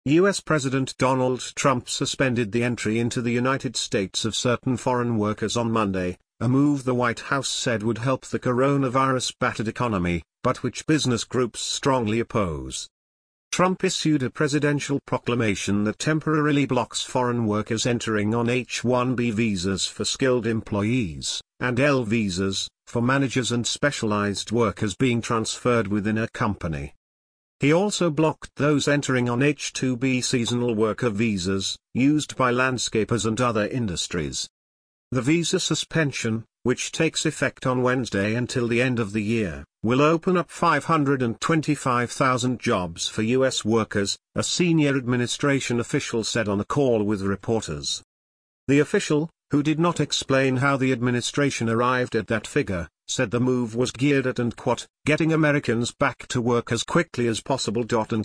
U.S. President Donald Trump suspended the entry into the United States of certain foreign workers on Monday, a move the White House said would help the coronavirus-battered economy, but which business groups strongly oppose. Trump issued a presidential proclamation that temporarily blocks foreign workers entering on H-1B visas for skilled employees, and L visas, for managers and specialized workers being transferred within a company. He also blocked those entering on H-2B seasonal worker visas, used by landscapers and other industries. The visa suspension, which takes effect on Wednesday until the end of the year, will open up 525,000 jobs for U.S. workers, a senior administration official said on a call with reporters. The official, who did not explain how the administration arrived at that figure, said the move was geared at getting Americans back to work as quickly as possible.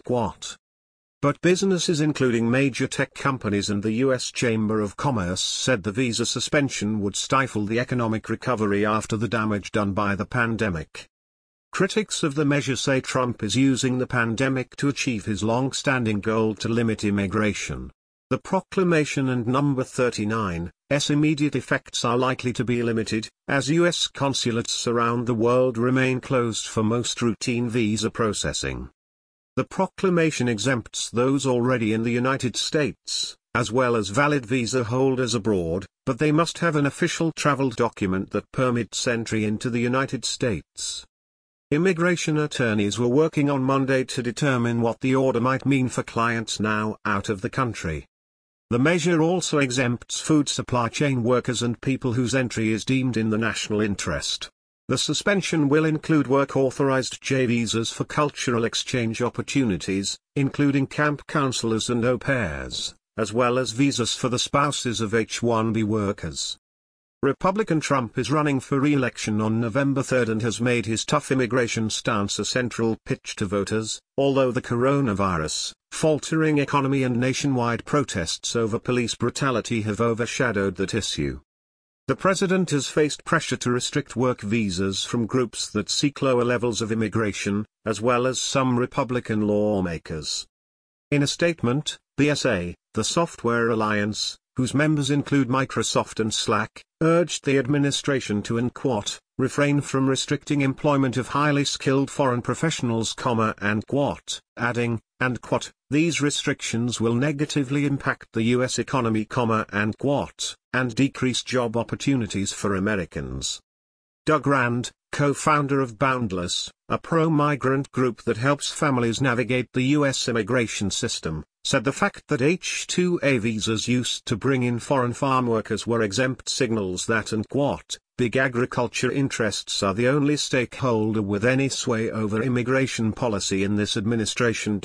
But businesses including major tech companies and the U.S. Chamber of Commerce said the visa suspension would stifle the economic recovery after the damage done by the pandemic. Critics of the measure say Trump is using the pandemic to achieve his long-standing goal to limit immigration. The proclamation and number 39's immediate effects are likely to be limited, as U.S. consulates around the world remain closed for most routine visa processing. The proclamation exempts those already in the United States, as well as valid visa holders abroad, but they must have an official travel document that permits entry into the United States. Immigration attorneys were working on Monday to determine what the order might mean for clients now out of the country. The measure also exempts food supply chain workers and people whose entry is deemed in the national interest. The suspension will include work-authorized J visas for cultural exchange opportunities, including camp counselors and au pairs, as well as visas for the spouses of H-1B workers. Republican Trump is running for re-election on November 3 and has made his tough immigration stance a central pitch to voters, although the coronavirus, faltering economy and nationwide protests over police brutality have overshadowed that issue. The president has faced pressure to restrict work visas from groups that seek lower levels of immigration, as well as some Republican lawmakers. In a statement, BSA, the software alliance, whose members include Microsoft and Slack, urged the administration to refrain from restricting employment of highly skilled foreign professionals, adding, these restrictions will negatively impact the U.S. economy, and decrease job opportunities for Americans. Doug Rand, co-founder of Boundless, a pro-migrant group that helps families navigate the U.S. immigration system, said the fact that H-2A visas used to bring in foreign farm workers were exempt signals that big agriculture interests are the only stakeholder with any sway over immigration policy in this administration.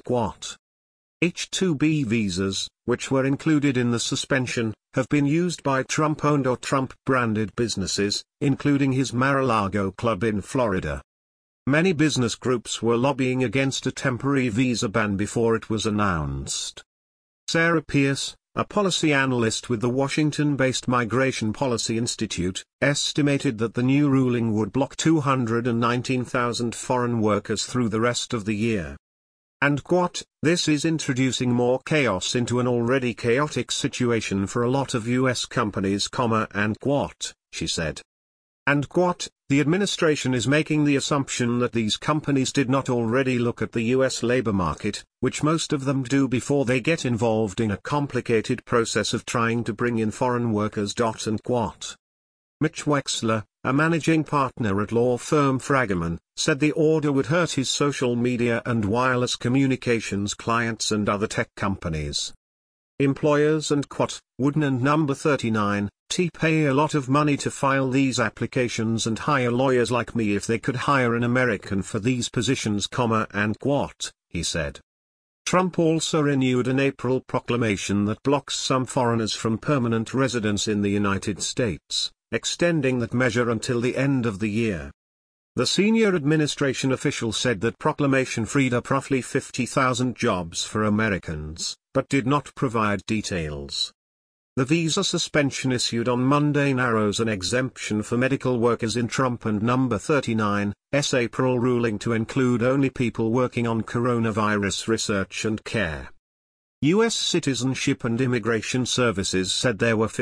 H-2B visas, which were included in the suspension, have been used by Trump-owned or Trump-branded businesses, including his Mar-a-Lago club in Florida. Many business groups were lobbying against a temporary visa ban before it was announced. Sarah Pierce, a policy analyst with the Washington-based Migration Policy Institute, estimated that the new ruling would block 219,000 foreign workers through the rest of the year. This is introducing more chaos into an already chaotic situation for a lot of U.S. companies, she said. The administration is making the assumption that these companies did not already look at the U.S. labor market, which most of them do before they get involved in a complicated process of trying to bring in foreign workers. Mitch Wexler, a managing partner at law firm Fragaman, said the order would hurt his social media and wireless communications clients and other tech companies. Employers and Wooden and number 39 pay a lot of money to file these applications and hire lawyers like me if they could hire an American for these positions, he said. Trump also renewed an April proclamation that blocks some foreigners from permanent residence in the United States, extending that measure until the end of the year. The senior administration official said that proclamation freed up roughly 50,000 jobs for Americans, but did not provide details. The visa suspension issued on Monday narrows an exemption for medical workers in Trump and number 39's April ruling to include only people working on coronavirus research and care. U.S. Citizenship and Immigration Services said there were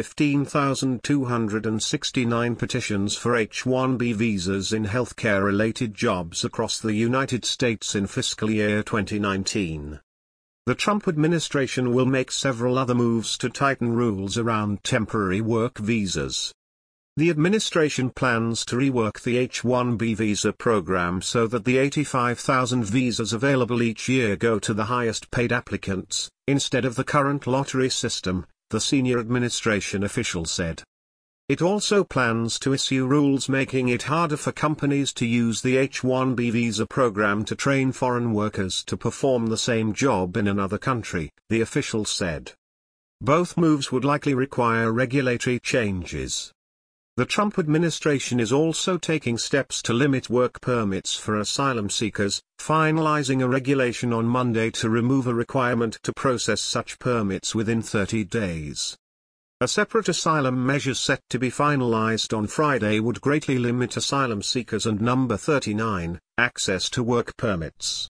15,269 petitions for H-1B visas in healthcare-related jobs across the United States in fiscal year 2019. The Trump administration will make several other moves to tighten rules around temporary work visas. The administration plans to rework the H-1B visa program so that the 85,000 visas available each year go to the highest-paid applicants, instead of the current lottery system, the senior administration official said. It also plans to issue rules making it harder for companies to use the H-1B visa program to train foreign workers to perform the same job in another country, the official said. Both moves would likely require regulatory changes. The Trump administration is also taking steps to limit work permits for asylum seekers, finalizing a regulation on Monday to remove a requirement to process such permits within 30 days. A separate asylum measure set to be finalized on Friday would greatly limit asylum seekers and Number 39, access to work permits.